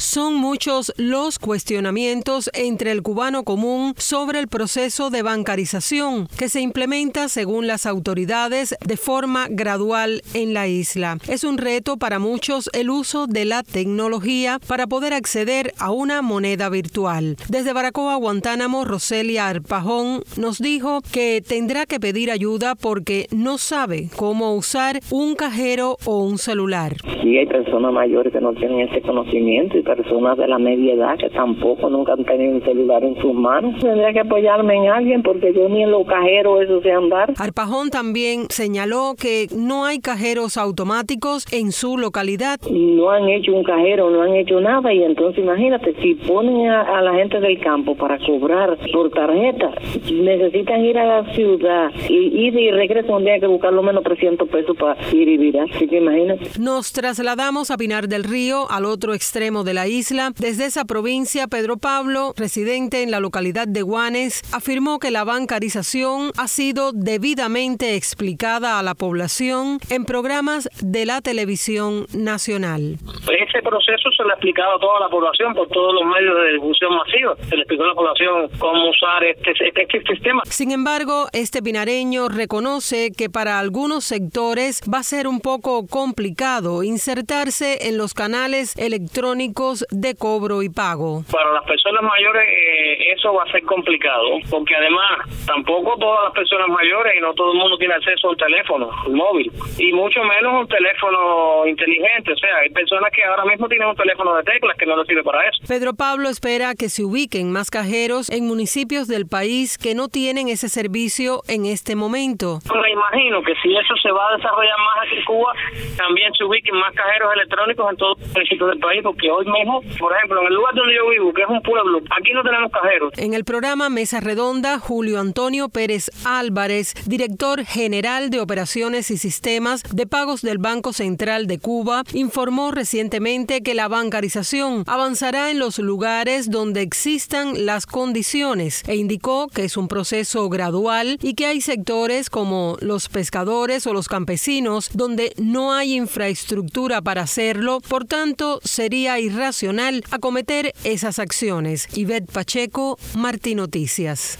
Son muchos los cuestionamientos entre el cubano común sobre el proceso de bancarización que se implementa según las autoridades de forma gradual en la isla. Es un reto para muchos el uso de la tecnología para poder acceder a una moneda virtual. Desde Baracoa, Guantánamo, Roselia Arpajón nos dijo que tendrá que pedir ayuda porque no sabe cómo usar un cajero o un celular. Sí, hay personas mayores que no tienen ese conocimiento y personas de la media edad que tampoco nunca han tenido un celular en sus manos. Tendría que apoyarme en alguien porque yo ni en los cajeros eso sé andar. Arpajón también señaló que no hay cajeros automáticos en su localidad. No han hecho un cajero, no han hecho nada y entonces imagínate, si ponen a la gente del campo para cobrar por tarjeta, necesitan ir a la ciudad y regresan un día hay que buscar lo menos 300 pesos para ir y virar. Así que imagínate. Nos trasladamos a Pinar del Río, al otro extremo de la isla. Desde esa provincia, Pedro Pablo, residente en la localidad de Guanes, afirmó que la bancarización ha sido debidamente explicada a la población en programas de la televisión nacional. Ese proceso se le ha explicado a toda la población por todos los medios de difusión masiva. Se le explicó a la población cómo usar este sistema. Sin embargo, este pinareño reconoce que para algunos sectores va a ser un poco complicado insertarse en los canales electrónicos de cobro y pago. Para las personas mayores eso va a ser complicado, porque además tampoco todas las personas mayores y no todo el mundo tiene acceso a un teléfono móvil, y mucho menos un teléfono inteligente. O sea, hay personas que ahora mismo tienen un teléfono de teclas que no les sirve para eso. Pedro Pablo espera que se ubiquen más cajeros en municipios del país que no tienen ese servicio en este momento. Me imagino que si eso se va a desarrollar más aquí en Cuba, también se ubiquen más cajeros electrónicos en todos los municipios del país, porque hoy mismo, por ejemplo, en el lugar donde yo vivo, que es un pueblo, aquí no tenemos cajeros. En el programa Mesa Redonda, Julio Antonio Pérez Álvarez, director general de Operaciones y Sistemas de Pagos del Banco Central de Cuba, informó recientemente que la bancarización avanzará en los lugares donde existan las condiciones e indicó que es un proceso gradual y que hay sectores como los pescadores o los campesinos donde no hay infraestructura para hacerlo, por tanto sería irracional acometer esas acciones. Ivette Pacheco, Martí Noticias.